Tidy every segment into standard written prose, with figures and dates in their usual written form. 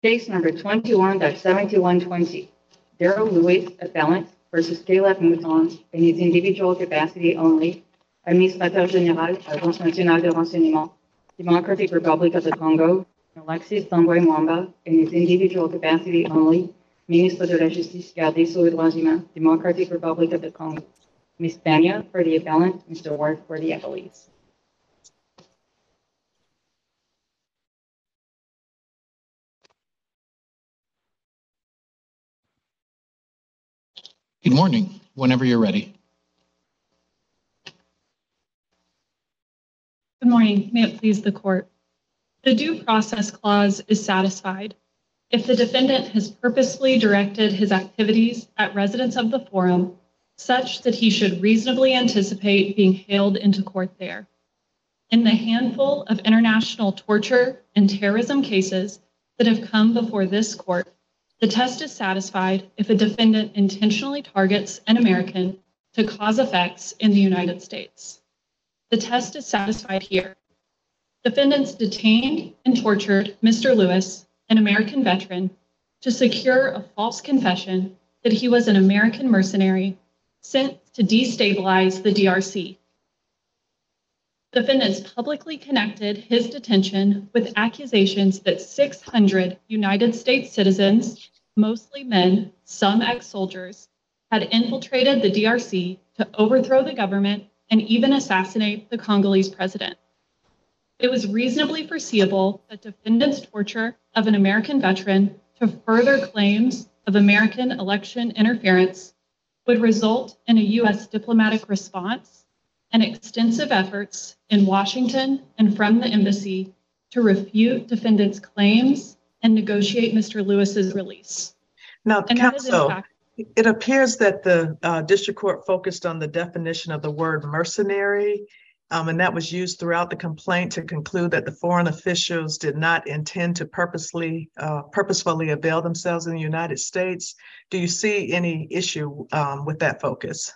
Case number 21-7120, Daryl Lewis, appellant, versus Caleb Mouton, in his individual capacity only, Administrateur Général, Agence Nationale de Renseignement, Democratic Republic of the Congo, Alexis Tambwe Mwamba, in his individual capacity only, Ministre de la Justice, Garde des Sceaux et Droits Humains, Democratic Republic of the Congo. Ms. Pena for the appellant, Mr. Ward for the appellees. Good morning, whenever you're ready. Good morning, may it please the court. The due process clause is satisfied if the defendant has purposefully directed his activities at residents of the forum such that he should reasonably anticipate being hailed into court there. In the handful of international torture and terrorism cases that have come before this court, the test is satisfied if a defendant intentionally targets an American to cause effects in the United States. The test is satisfied here. Defendants detained and tortured Mr. Lewis, an American veteran, to secure a false confession that he was an American mercenary sent to destabilize the DRC. Defendants publicly connected his detention with accusations that 600 United States citizens, mostly men, some ex-soldiers, had infiltrated the DRC to overthrow the government and even assassinate the Congolese president. It was reasonably foreseeable that defendants' torture of an American veteran to further claims of American election interference would result in a U.S. diplomatic response and extensive efforts in Washington and from the embassy to refute defendants' claims and negotiate Mr. Lewis's release. Now, counsel, it appears that the district court focused on the definition of the word mercenary, and that was used throughout the complaint to conclude that the foreign officials did not intend to purposefully avail themselves in the United States. Do you see any issue with that focus?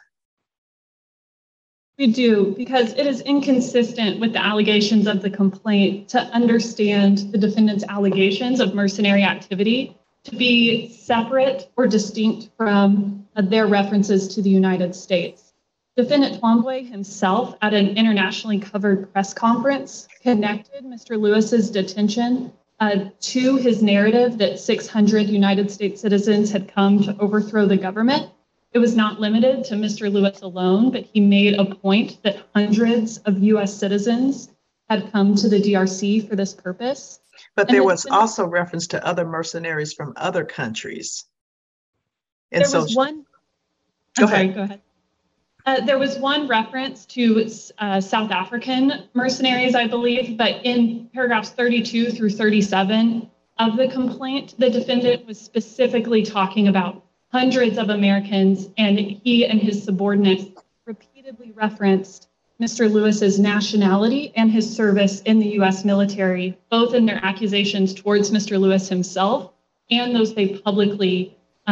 We do, because it is inconsistent with the allegations of the complaint to understand the defendant's allegations of mercenary activity to be separate or distinct from their references to the United States. Defendant Tambwe himself, at an internationally covered press conference, connected Mr. Lewis's detention to his narrative that 600 United States citizens had come to overthrow the government. It was not limited to Mr. Lewis alone, but he made a point that hundreds of U.S. citizens had come to the DRC for this purpose. But there was also reference to other mercenaries from other countries. And there was one. Go ahead. There was one reference to South African mercenaries, I believe, but in paragraphs 32 through 37 of the complaint, the defendant was specifically talking about hundreds of Americans, and he and his subordinates repeatedly referenced Mr. Lewis's nationality and his service in the U.S. military, both in their accusations towards Mr. Lewis himself and those they publicly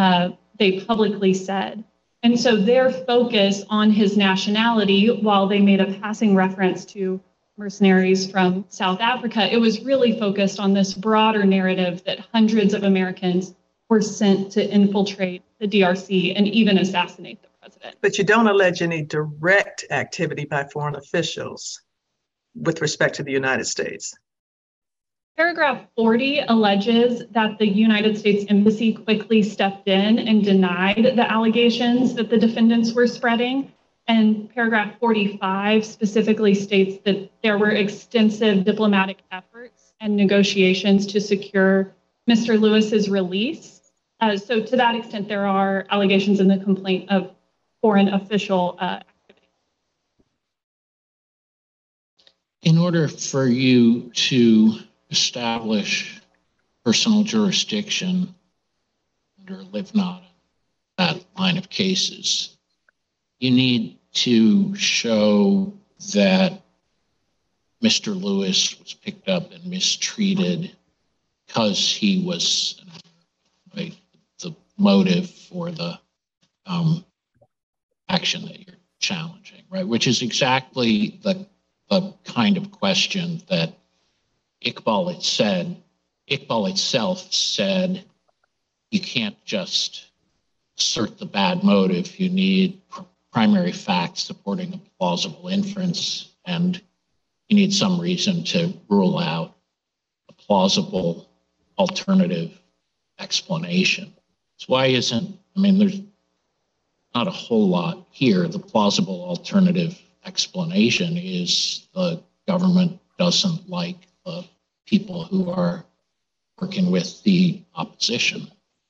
said. And so their focus on his nationality, while they made a passing reference to mercenaries from South Africa, it was really focused on this broader narrative that hundreds of Americans were sent to infiltrate the DRC and even assassinate the president. But you don't allege any direct activity by foreign officials with respect to the United States. Paragraph 40 alleges that the United States Embassy quickly stepped in and denied the allegations that the defendants were spreading. And paragraph 45 specifically states that there were extensive diplomatic efforts and negotiations to secure Mr. Lewis's release. So to that extent, there are allegations in the complaint of foreign official activity. In order for you to establish personal jurisdiction under LIVNOT, that line of cases, you need to show that Mr. Lewis was picked up and mistreated because he was the motive for the action that you're challenging, right? Which is exactly the kind of question that Iqbal had said Iqbal itself said you can't just assert the bad motive. You need primary facts supporting a plausible inference, and you need some reason to rule out a plausible alternative explanation. So why isn't, I mean, there's not a whole lot here. The plausible alternative explanation is the government doesn't like the people who are working with the opposition.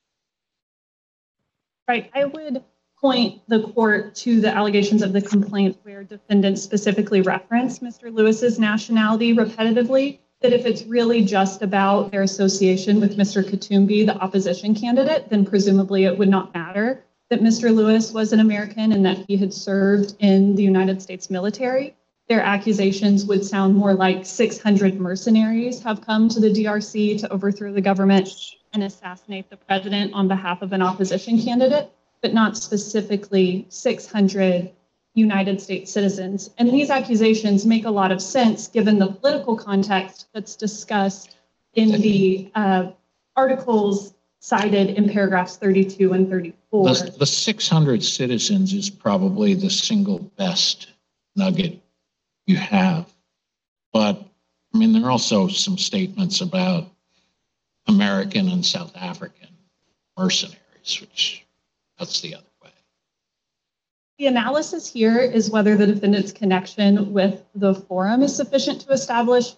Right. I would point the court to the allegations of the complaint where defendants specifically reference Mr. Lewis's nationality repetitively, that if it's really just about their association with Mr. Katumbi, the opposition candidate, then presumably it would not matter that Mr. Lewis was an American and that he had served in the United States military. Their accusations would sound more like 600 mercenaries have come to the DRC to overthrow the government and assassinate the president on behalf of an opposition candidate, but not specifically 600 United States citizens. And these accusations make a lot of sense given the political context that's discussed in the articles cited in paragraphs 32 and 34. The 600 citizens is probably the single best nugget you have. But I mean, there are also some statements about American and South African mercenaries, which that's the other way. The analysis here is whether the defendant's connection with the forum is sufficient to establish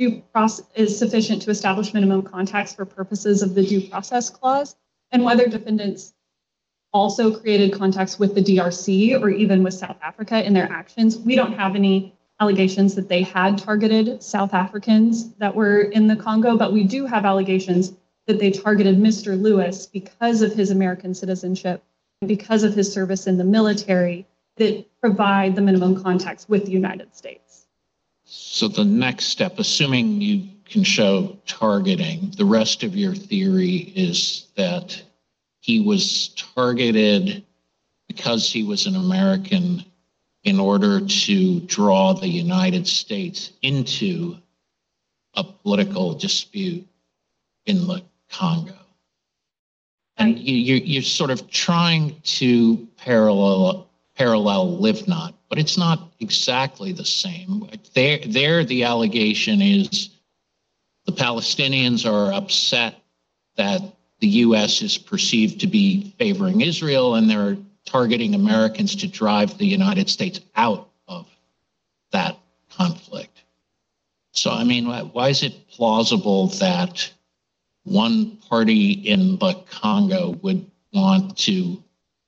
minimum contacts for purposes of the due process clause, and whether defendants also created contacts with the DRC or even with South Africa in their actions. We don't have any allegations that they had targeted South Africans that were in the Congo, but we do have allegations that they targeted Mr. Lewis because of his American citizenship and because of his service in the military that provide the minimum contacts with the United States. So the next step, assuming you can show targeting, the rest of your theory is that he was targeted because he was an American in order to draw the United States into a political dispute in the Congo. And you're sort of trying to parallel Livnot, but it's not exactly the same. There, the allegation is the Palestinians are upset that the U.S. is perceived to be favoring Israel, and they're targeting Americans to drive the United States out of that conflict. So, I mean, why is it plausible that one party in the Congo would want to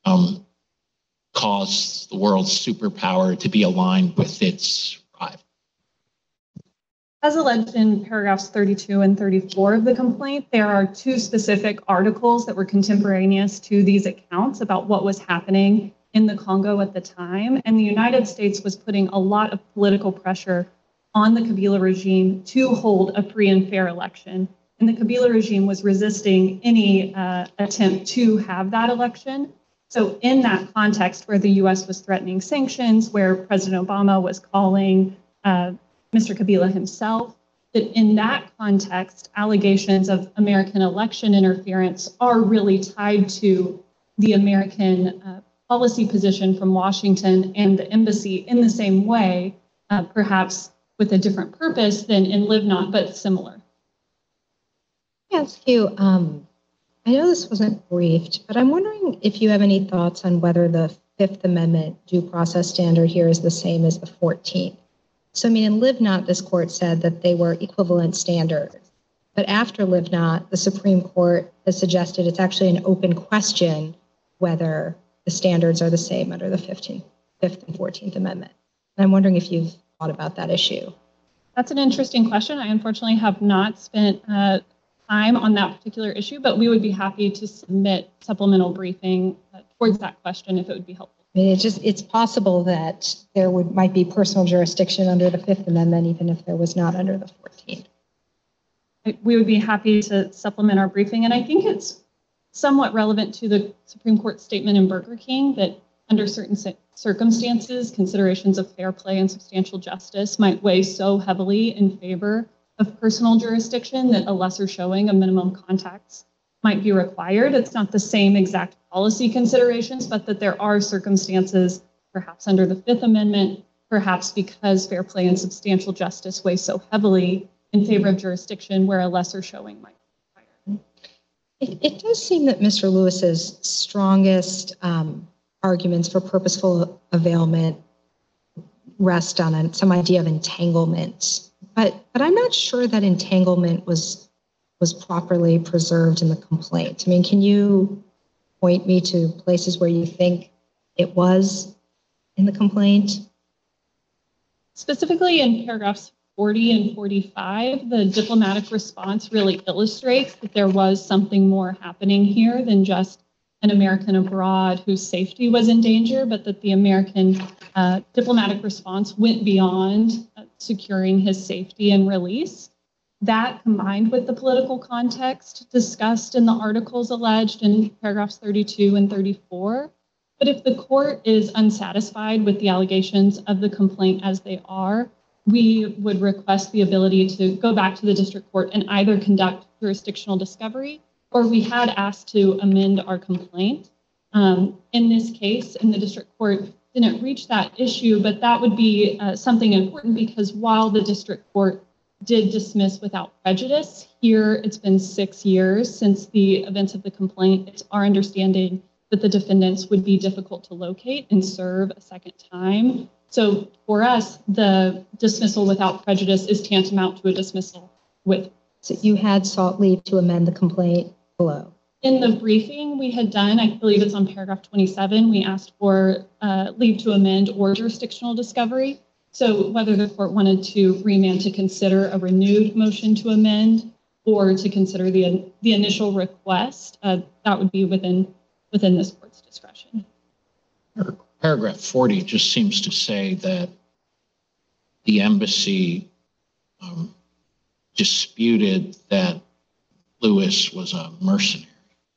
cause the world's superpower to be aligned with its rival? As alleged in paragraphs 32 and 34 of the complaint, there are two specific articles that were contemporaneous to these accounts about what was happening in the Congo at the time. And the United States was putting a lot of political pressure on the Kabila regime to hold a free and fair election. And the Kabila regime was resisting any attempt to have that election. So in that context where the US was threatening sanctions, where President Obama was calling Mr. Kabila himself, that in that context, allegations of American election interference are really tied to the American policy position from Washington and the embassy in the same way, perhaps with a different purpose than in Livnot, but similar. Let me ask you, I know this wasn't briefed, but I'm wondering if you have any thoughts on whether the Fifth Amendment due process standard here is the same as the 14th. So, I mean, in Livnot, this court said that they were equivalent standards. But after Livnot, the Supreme Court has suggested it's actually an open question whether the standards are the same under the 15th, 5th and 14th Amendment. And I'm wondering if you've thought about that issue. That's an interesting question. I unfortunately have not spent time on that particular issue, but we would be happy to submit supplemental briefing towards that question if it would be helpful. I mean, it's possible that there might be personal jurisdiction under the Fifth Amendment, even if there was not under the 14th. We would be happy to supplement our briefing. And I think it's somewhat relevant to the Supreme Court statement in Burger King that under certain circumstances, considerations of fair play and substantial justice might weigh so heavily in favor of personal jurisdiction that a lesser showing of minimum contacts might be required. It's not the same exact policy considerations, but that there are circumstances, perhaps under the Fifth Amendment, perhaps because fair play and substantial justice weigh so heavily in favor of jurisdiction where a lesser showing might be required. It does seem that Mr. Lewis's strongest arguments for purposeful availment rest on some idea of entanglement, but I'm not sure that entanglement was properly preserved in the complaint. I mean, can you point me to places where you think it was in the complaint? Specifically in paragraphs 40 and 45, the diplomatic response really illustrates that there was something more happening here than just an American abroad whose safety was in danger, but that the American diplomatic response went beyond securing his safety and release. That, combined with the political context discussed in the articles alleged in paragraphs 32 and 34. But if the court is unsatisfied with the allegations of the complaint as they are, we would request the ability to go back to the district court and either conduct jurisdictional discovery, or we had asked to amend our complaint. In this case, and the district court didn't reach that issue, but that would be something important because while the district court did dismiss without prejudice, here it's been 6 years since the events of the complaint. It's our understanding that the defendants would be difficult to locate and serve a second time. So for us, the dismissal without prejudice is tantamount to a dismissal with. So you had sought leave to amend the complaint below? In the briefing we had done, I believe it's on paragraph 27, we asked for leave to amend or jurisdictional discovery. So whether the court wanted to remand to consider a renewed motion to amend or to consider the initial request, that would be within this court's discretion. Paragraph 40 just seems to say that the embassy disputed that Lewis was a mercenary.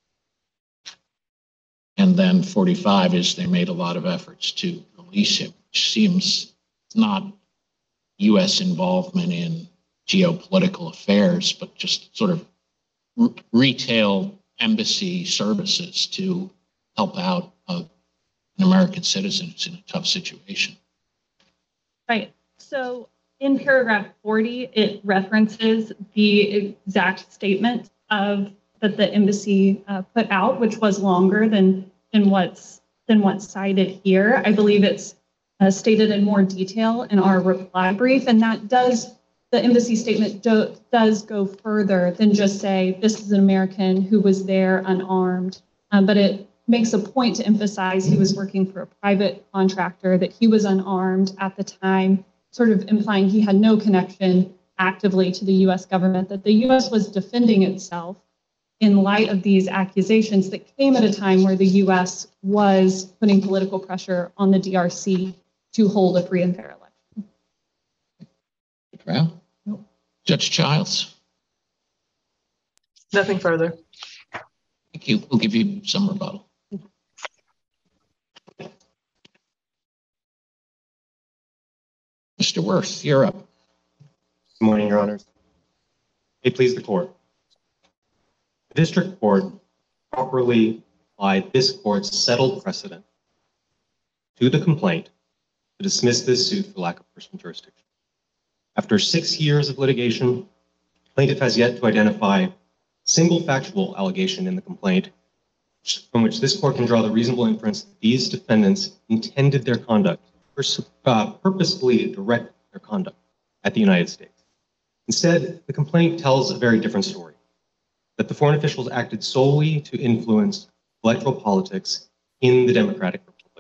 And then 45 is they made a lot of efforts to release him, which seems not U.S. involvement in geopolitical affairs, but just sort of retail embassy services to help out an American citizen who's in a tough situation. Right. So in paragraph 40, it references the exact statement that the embassy put out, which was longer than what's cited here. I believe it's stated in more detail in our reply brief, and the embassy statement does go further than just say this is an American who was there unarmed, but it makes a point to emphasize he was working for a private contractor, that he was unarmed at the time, sort of implying he had no connection actively to the U.S. government, that the U.S. was defending itself in light of these accusations that came at a time where the U.S. was putting political pressure on the DRC to hold a free and fair election. Well, no. Judge Childs. Nothing further. Thank you. We'll give you some rebuttal. Mr. Worth, you're up. Good morning, Your Honors. May it please the court. The district court properly applied this court's settled precedent to the complaint to dismiss this suit for lack of personal jurisdiction. After 6 years of litigation, the plaintiff has yet to identify a single factual allegation in the complaint from which this court can draw the reasonable inference that these defendants intended their conduct, purposefully direct their conduct at the United States. Instead, the complaint tells a very different story, that the foreign officials acted solely to influence electoral politics in the Democratic Republic.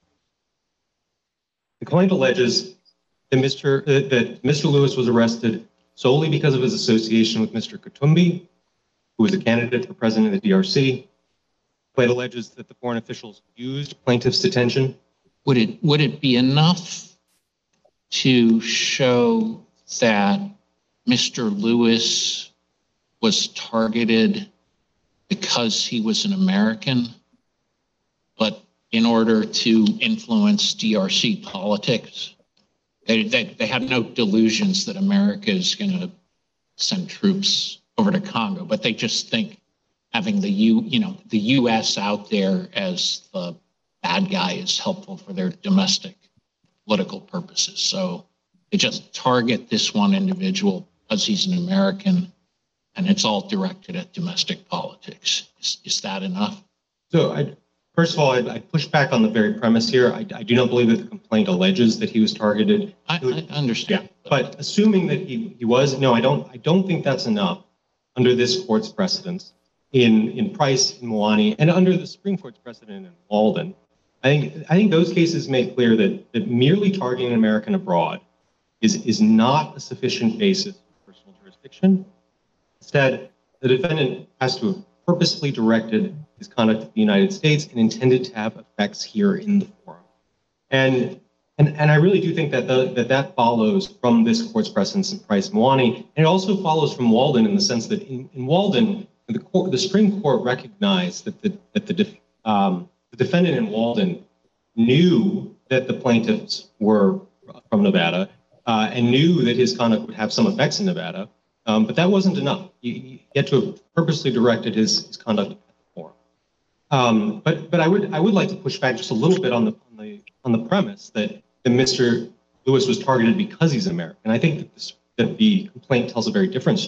The complaint alleges that Mr. Lewis was arrested solely because of his association with Mr. Katumbi, who was a candidate for president of the DRC. The complaint alleges that the foreign officials used plaintiff's detention. Would it be enough to show that Mr. Lewis was targeted because he was an American, but in order to influence DRC politics, they had no delusions that America is going to send troops over to Congo, but they just think having the U.S. out there as the bad guy is helpful for their domestic political purposes. So they just target this one individual because he's an American, and it's all directed at domestic politics. Is that enough? So first of all, I push back on the very premise here. I do not believe that the complaint alleges that he was targeted. I understand. Yeah, but assuming that he was, no, I don't think that's enough under this court's precedents in Price, in Moani, and under the Supreme Court's precedent in Walden. I think those cases make clear that merely targeting an American abroad is not a sufficient basis for personal jurisdiction. Instead, the defendant has to have purposefully directed his conduct to the United States and intended to have effects here in the forum. And I really do think that that follows from this court's precedents in Price, Moani, and it also follows from Walden in the sense that in Walden, the Supreme Court recognized that the defendant in Walden knew that the plaintiffs were from Nevada and knew that his conduct would have some effects in Nevada, but that wasn't enough. He had to have purposely directed his conduct at the forum. But I would like to push back just a little bit on the premise that Mr. Lewis was targeted because he's American. I think that the complaint tells a very different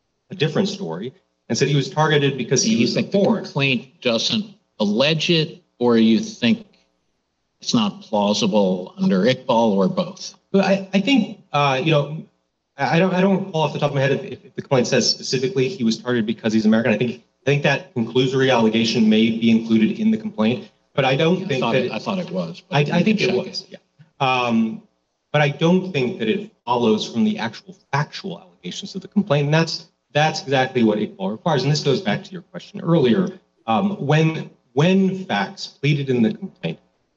story, and said he was targeted because he was foreign. The complaint doesn't allege it, or you think it's not plausible under Iqbal, or both? But I think I don't recall off the top of my head if the complaint says specifically he was targeted because he's American. I think that conclusory allegation may be included in the complaint, but I don't think that. I thought it was. I think it was. Yeah. But I don't think that it follows from the actual factual allegations of the complaint, and that's exactly what Iqbal requires. And this goes back to your question earlier. When facts pleaded in the complaint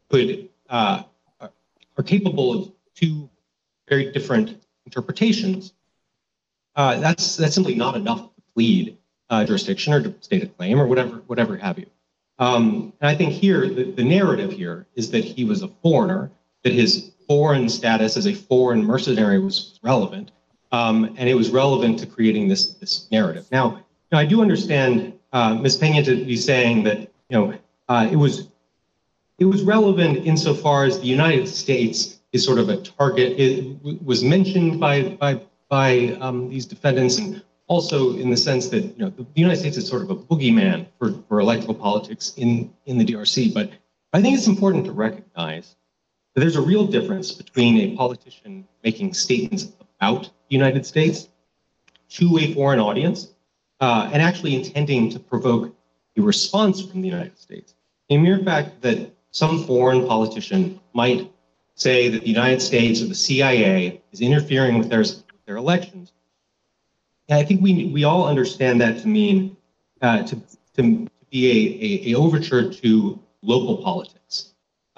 are capable of two very different interpretations, that's simply not enough to plead jurisdiction or to state a claim or whatever have you. And I think here the narrative here is that he was a foreigner, that his foreign status as a foreign mercenary was relevant, and it was relevant to creating this narrative. Now I do understand Ms. Pena to be saying that it was relevant insofar as the United States is sort of a target. It was mentioned by these defendants, and also in the sense that the United States is sort of a boogeyman for electoral politics in the DRC. But I think it's important to recognize that there's a real difference between a politician making statements about the United States to a foreign audience and actually intending to provoke a response from the United States. A mere fact that some foreign politician might say that the United States or the CIA is interfering with their elections, and I think we all understand that to mean to be a overture to local politics.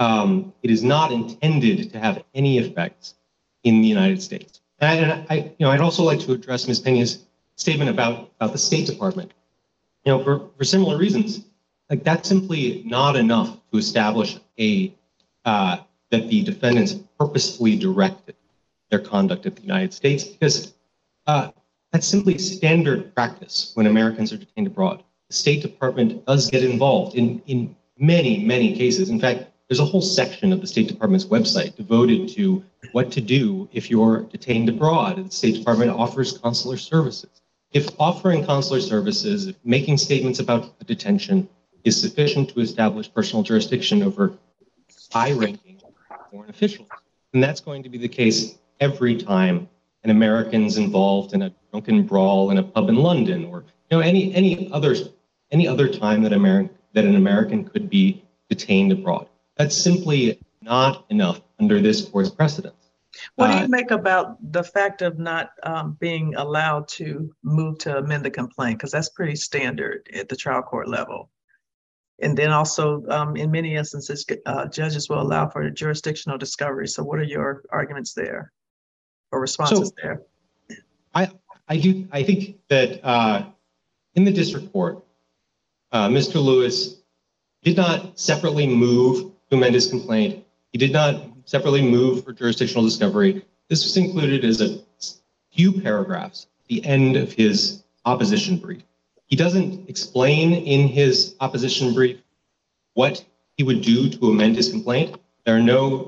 It is not intended to have any effects in the United States. And I'd also like to address Ms. Pena's statement about the State Department. For similar reasons, like that's simply not enough to establish that the defendants purposefully directed their conduct at the United States, because that's simply standard practice when Americans are detained abroad. The State Department does get involved in many, many cases. In fact, there's a whole section of the State Department's website devoted to what to do if you're detained abroad. The State Department offers consular services. If offering consular services, if making statements about a detention is sufficient to establish personal jurisdiction over high-ranking foreign officials, then that's going to be the case every time an American's involved in a drunken brawl in a pub in London, or any other time that an American could be detained abroad. That's simply not enough under this court's precedents. What do you make about the fact of not being allowed to move to amend the complaint? Because that's pretty standard at the trial court level. And then also, in many instances, judges will allow for jurisdictional discovery. So what are your arguments there or responses there? I think that in the district court, Mr. Lewis did not separately move to amend his complaint. He did not separately move for jurisdictional discovery. This was included as a few paragraphs the end of his opposition brief. He doesn't explain in his opposition brief what he would do to amend his complaint. There's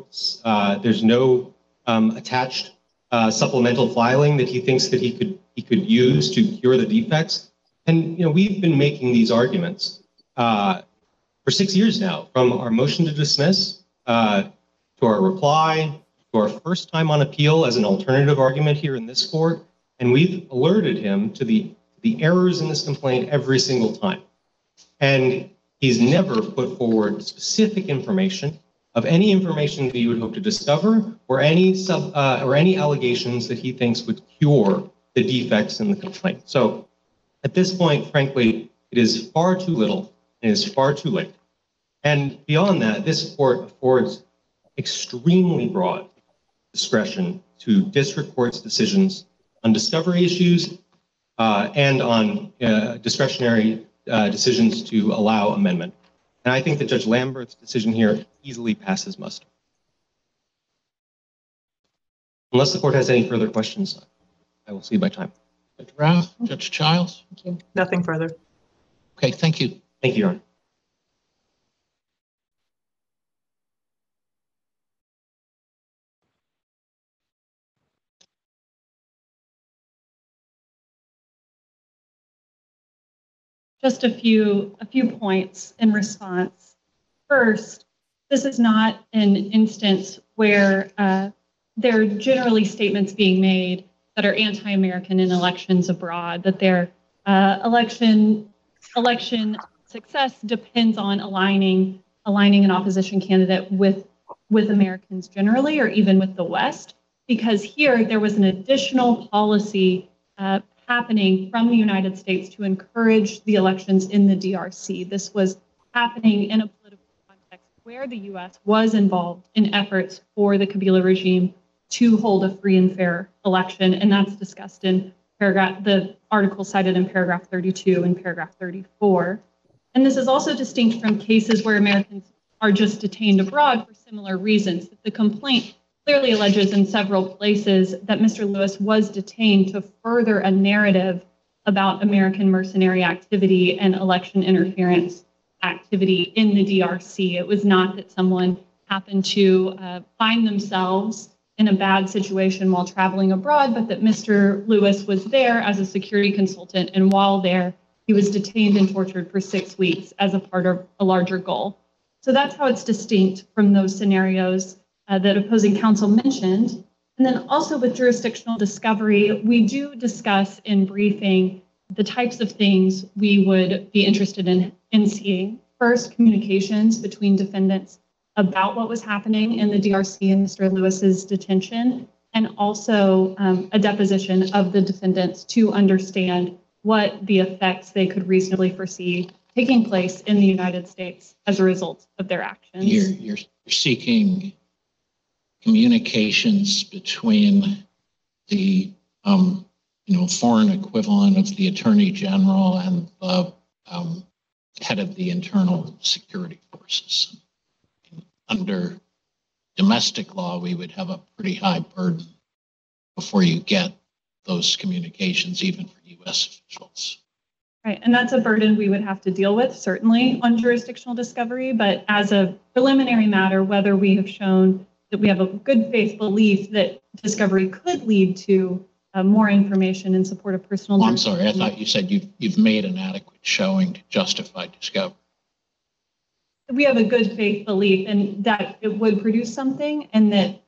no attached supplemental filing that he thinks that he could use to cure the defects. And we've been making these arguments for 6 years now, from our motion to dismiss to our reply to our first time on appeal as an alternative argument here in this court, and we've alerted him to the errors in this complaint every single time. And he's never put forward specific information of any information that he would hope to discover or any allegations that he thinks would cure the defects in the complaint. So at this point, frankly, it is far too little and it is far too late. And beyond that, this court affords extremely broad discretion to district court's decisions on discovery issues and on discretionary decisions to allow amendment. And I think that Judge Lambert's decision here easily passes muster. Unless the court has any further questions, I will cede my time. Judge Rao, Judge Childs? Thank you. Nothing further. Okay, thank you. Thank you, Your Honor. Just a few points in response. First, this is not an instance where there are generally statements being made that are anti-American in elections abroad, that their election success depends on aligning an opposition candidate with Americans generally, or even with the West, because here there was an additional policy happening from the United States to encourage the elections in the DRC. This was happening in a political context where the U.S. was involved in efforts for the Kabila regime to hold a free and fair election, and that's discussed in the article cited in paragraph 32 and paragraph 34. And this is also distinct from cases where Americans are just detained abroad for similar reasons. The complaint clearly alleges in several places that Mr. Lewis was detained to further a narrative about American mercenary activity and election interference activity in the DRC. It was not that someone happened to find themselves in a bad situation while traveling abroad, but that Mr. Lewis was there as a security consultant, and while there, he was detained and tortured for 6 weeks as a part of a larger goal. So that's how it's distinct from those scenarios that opposing counsel mentioned. And then also with jurisdictional discovery, we do discuss in briefing the types of things we would be interested in seeing. First, communications between defendants about what was happening in the DRC and Mr. Lewis's detention, and also a deposition of the defendants to understand what the effects they could reasonably foresee taking place in the United States as a result of their actions. You're seeking communications between the foreign equivalent of the Attorney General and the head of the internal security forces. Under domestic law, we would have a pretty high burden before you get those communications, even for U.S. officials. Right, and that's a burden we would have to deal with, certainly, on jurisdictional discovery. But as a preliminary matter, whether we have shown that we have a good faith belief that discovery could lead to more information in support of personal. I'm sorry, I thought you said you've made an adequate showing to justify discovery. We have a good faith belief and that it would produce something, and that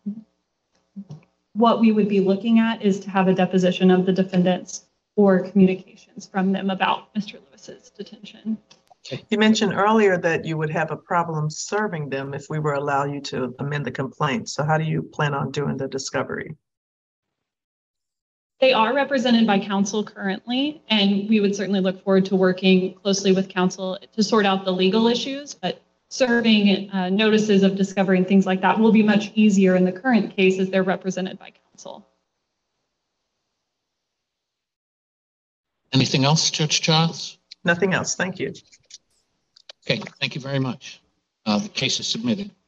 what we would be looking at is to have a deposition of the defendants or communications from them about Mr. Lewis's detention. You mentioned earlier that you would have a problem serving them if we were allow you to amend the complaint. So how do you plan on doing the discovery? They are represented by counsel currently, and we would certainly look forward to working closely with counsel to sort out the legal issues, but serving notices of discovery and things like that will be much easier in the current case as they're represented by counsel. Anything else, Judge Childs? Nothing else. Thank you. Okay, thank you very much. The case is submitted.